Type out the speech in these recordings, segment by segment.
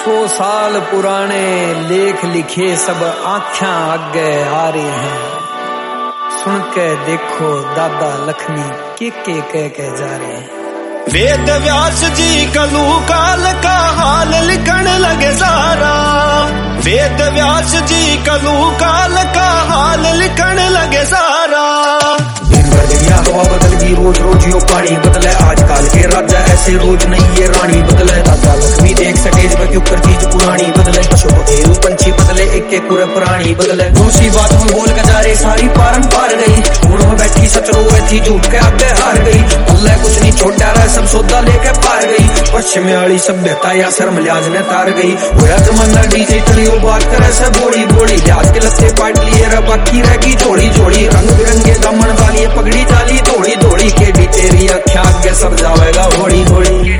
100 साल पुराने लेख लिखे सब आँखें आगे आ रहे हैं। सुन के देखो दादा लक्ष्मी के कह जा रहे हैं। वेद व्यास जी कलू काल का हाल लिखण लगे सारा। वेद व्यास जी कलू काल का हाल लिखण लगे सारा। दिन भर दुनिया हवा बदल गई, रोज रोज यो पानी बदले। आजकल के राजा ऐसे रोज नहीं ये रानी बदले। दादा लक्ष्मी देख स्टेज पर क्यों कर चीज पुरानी बदले। अशोक घेरू पंछी बदले, एक एक पूरे पुरानी बदले। दूसरी बात हम बोल के जा रहे सारी पारन पार गई। छोड़ में बैठी सच रोए थी, झूठ के आगे हार गई। अल्लाह कुछ नहीं छोड़ा रहा, सब सौदा लेके पार गई। पश्चिम वाली सभ्यता या शर्म लिहाज में तार गई। होया जमाना डिजिटली वो बात करे से बोली बोली। लिहाज के लत्ते पाट लिए रे बाकी रह गई जोड़ी जोड़ी। रंग बिरंगे दामन डालिए पगड़ी डाली थोड़ी थोड़ी। केडी तेरी आँखें आगे सब जावेगा होड़ी होड़ी।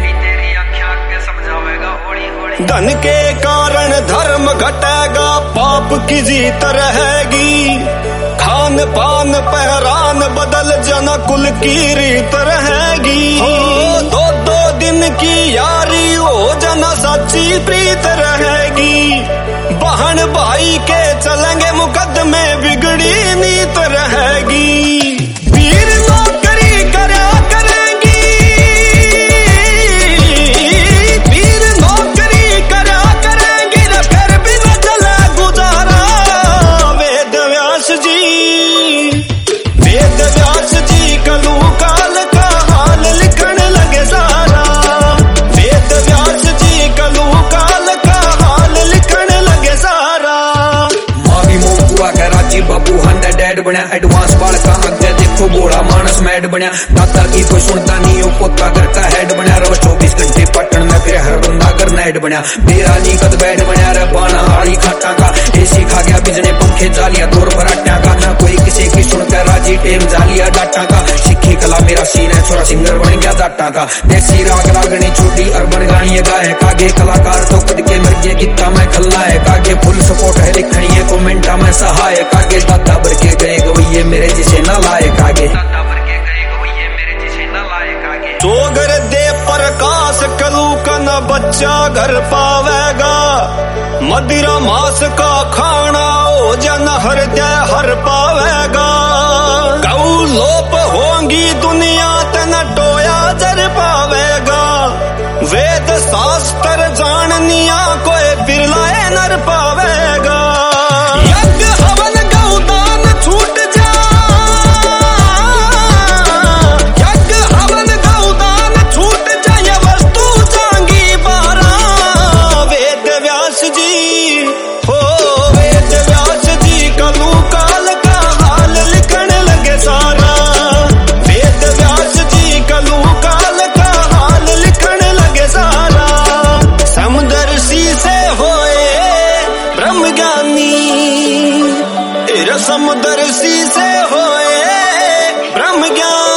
धन के कारण धर्म घटेगा, पाप की जीत रहेगी। खान पान पहरान बदल जन कुल की रीत रहेगी। दो दो दिन की यारी हो जना सच्ची प्रीत रहेगी। बहन भाई के चलेंगे मुकदमे बिगड़ी नीत रहेगी। वीर नौकरी करा करेंगी, वीर नौकरी करा करेंगी, फिर भी न चला गुजारा। वेद व्यास जी कलू काल का हाल लिखण लगे सारा। वेद व्यास जी कलू काल का हाल लिखण लगे सारा। मावी मोह हुआ के राजीव बाबू 100 बना। एडवांस बाल का आगे देखो बोला मानस मैड बना। दादा की कोई सुनता नहीं, पोता घर का हेड बना। रोज 24 घंटे पटन में फिर हर बंदा घर नेट बना। मेरा नी कद बैड बना रे बाना हाड़ी खाटा का। एसी खा गया बिजने पंखे जालिया दौर भराटा का। ना कोई किसी की सुनकर राजी टेम जालिया डाटा का। सीखी कला मेरा सीन है, छोरा सिंगर बन गया डाटा का। देसी राग रागनी छोटी अर्बन गानी गाए कागे। कलाकार तो कद के मर गए गीता में खल्ला है कागे। फुल सपोर्ट है लिखनी है कमेंटा में सहाय कागे। दादा भर के गए गवैये मेरे जिसे न लाए कागे। चोगर दे प्रकाश कलू का न बच्चा घर पावेगा। मदिरा मांस का खाना हो जन हृदय हर पावेगा। गौ लोप होंगी दुनिया तन टोया जर पावेगा। वेद शास्त्र जाननिया कोई बिरलाए नर पावेगा। यज्ञ हवन गौदान छूट जा, यज्ञ हवन गौदान छूट जा, ये वस्तु जांगी बारा। वेद व्यास जी हो, वेद व्यास जी कलू काल का हाल लिखण लगे सारा। वेद व्यास जी कलू काल का हाल लिखण लगे सारा। समदर्शी से होए ब्रह्म ज्ञानी, समदर्शी से होए ब्रह्म ज्ञानी।